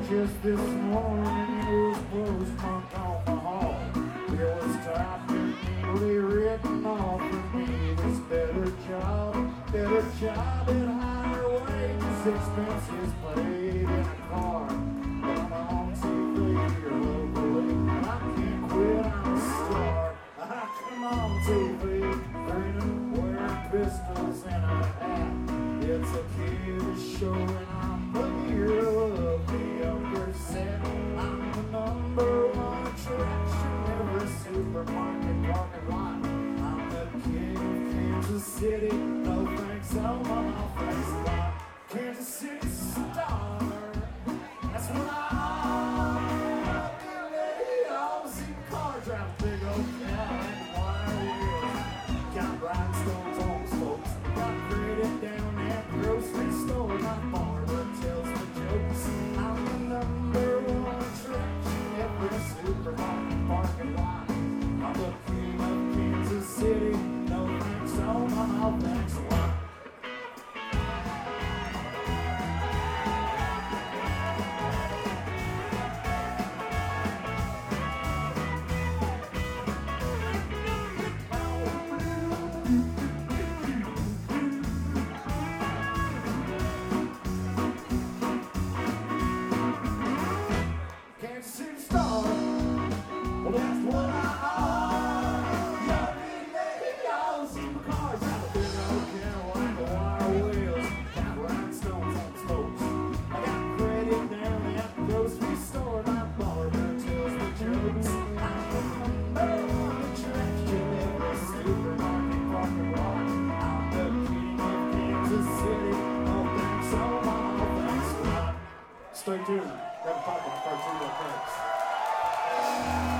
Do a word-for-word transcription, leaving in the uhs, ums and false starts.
Just this morning, it was postmarked on the hall. It was typed and neatly written off for me. This better job, better job at higher wages, expenses paid in a car. But I'm on T V here locally. I can't quit, I'm a star. I come on T V, grinning, wearing pistols and a hat. It's a kid's show and I'm the hero of the younger set. I'm the number one attraction, every supermarket parking lot. I'm the king of Kansas City, no thanks, Omaha, thanks a lot. Kansas City star, that's what I really all see cars drive a big old Cadillac wire wheels. Got rhinestones on the spokes, got credit down at the grocery store. My barber tells me jokes. I'm the number one attraction, every supermarket parking lot. I'm the king of Kansas City, no thanks, Omaha, thanks a lot. Kansas City star, well that's what I are. Y'all need me, y'all see my cars out of big old Cadillac wire wheels. Got rhinestones on the spokes. I got credit down at the grocery store. My barber tells me jokes. I'm the number one attraction, every supermarket parking lot. I'm the king of Kansas City, no thanks, Omaha, thanks a lot. Stay tuned. Grab a pop on cartoon. Thanks.